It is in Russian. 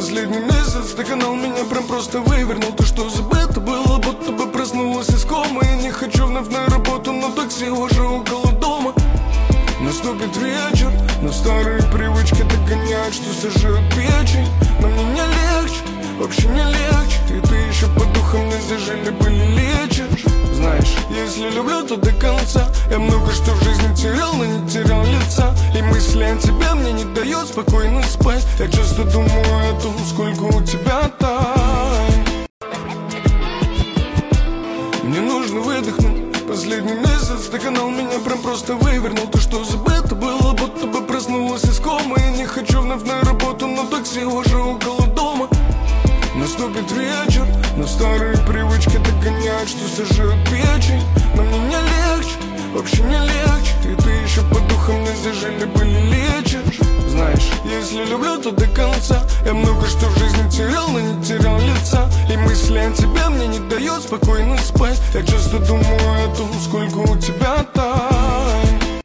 Последний месяц ты канал меня прям просто вывернул. То, что забыто было, будто бы проснулась из комы. Я не хочу вновь на работу, но такси уже около дома. Наступит вечер, но старые привычки догоняют, что сожжет печень. Но мне не легче, вообще не легче. И ты еще по духам не зажили были лечишь. Знаешь, если люблю, то до конца. Я много что в жизни терял, но не терял лица. И мысли о тебе мне не дают спокойно спать. Я часто думаю о том, сколько у тебя тайн. Мне нужно выдохнуть. Последний месяц ты канал меня прям просто вывернул. То, что забыто было, будто бы проснулась из комы. Я не хочу вновь на работу, но такси уже около дома. Наступит вечер, но старые привычки догоняют, что сожжет печень. Но мне не легче, вообще не легче. И ты еще по духам не зажили были лечишь. Знаешь, если люблю, то до конца. Я много что в жизни терял, но не терял лица. И мысли о тебе мне не дают спокойно спать. Я часто думаю о том, сколько у тебя